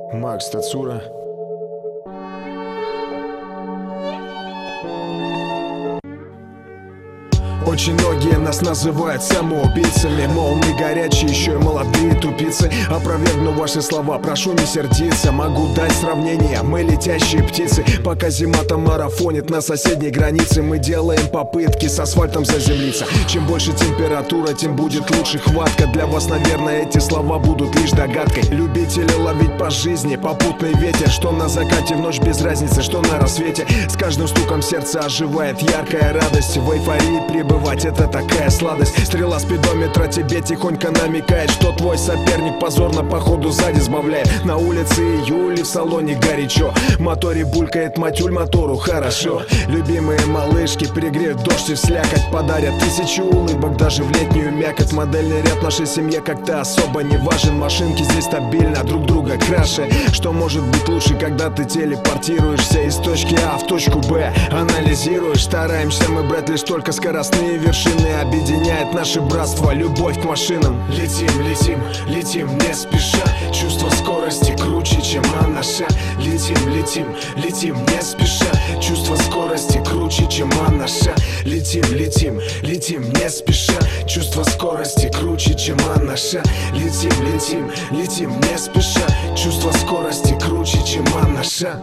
Макс Тацура. Очень многие нас называют самоубийцами, мол, мы горячие, еще и молодые тупицы. Опровергну ваши слова, прошу не сердиться. Могу дать сравнение, мы летящие птицы. Пока зима-то марафонит на соседней границе, мы делаем попытки с асфальтом заземлиться. Чем больше температура, тем будет лучше хватка. Для вас, наверное, эти слова будут лишь догадкой. Любители ловить по жизни попутный ветер, что на закате в ночь без разницы, что на рассвете. С каждым стуком сердце оживает яркая радость. В эйфории пребывать — это такая сладость. Стрела спидометра тебе тихонько намекает, что твой соперник позорно по ходу сзади сбавляет. На улице июль и в салоне горячо, в моторе булькает матюль, мотору хорошо. Любимые малышки пригреют дождь и слякоть, подарят тысячи улыбок даже в летнюю мякоть. Модельный ряд в нашей семье как-то особо не важен. Машинки здесь стабильно друг друга краше. Что может быть лучше, когда ты телепортируешься из точки А в точку Б? Анализируешь, стараемся мы брать лишь только скоростные вершины. Объединяет наше братство любовь к машинам. Летим, летим, летим не спеша, чувство скорости круче, чем анаша. Летим, летим, летим не спеша, чувство скорости круче, чем анаша. Летим, летим, летим не спеша, чувство скорости круче, чем анаша. Летим, летим, летим не спеша, чувство скорости круче, чем анаша.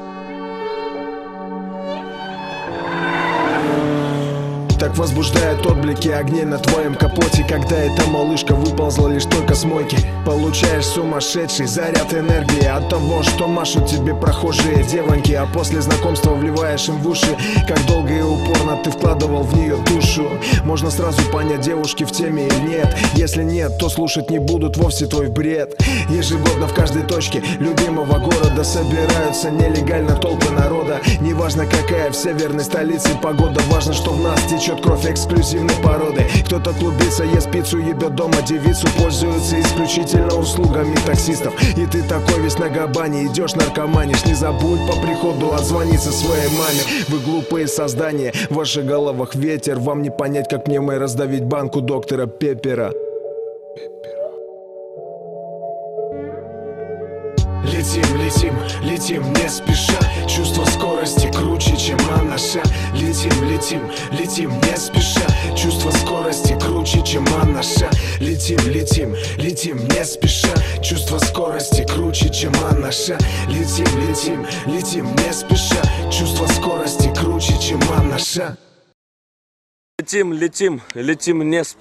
Так возбуждают отблики огней на твоем капоте, когда эта малышка выползла лишь только с мойки. Получаешь сумасшедший заряд энергии от того, что машут тебе прохожие девоньки. А после знакомства вливаешь им в уши, как долго и упорно ты вкладывал в нее душу. Можно сразу понять, девушки в теме или нет. Если нет, то слушать не будут вовсе твой бред. Ежегодно в каждой точке любимого города собираются нелегально толпы народа. Неважно какая в северной столице погода, важно, что в нас течет кровь эксклюзивной породы. Кто-то клубится, ест пиццу, ебет дома девицу, пользуется исключительно услугами таксистов. И ты такой весь на габане, идешь наркоманишь. Не забудь по приходу отзвониться своей маме. Вы глупые создания, в ваших головах ветер. Вам не понять, как мне мой раздавить банку доктора Пеппера. Летим, летим, летим не спеша, чувство скорости круче, чем анаша. Летим, летим, летим не спеша, чувство скорости круче, чем анаша. Летим, летим, летим не спеша, чувство скорости круче, чем анаша. Летим, летим, летим не спеша, чувство скорости круче, чем анаша. Летим, летим, летим не спеша.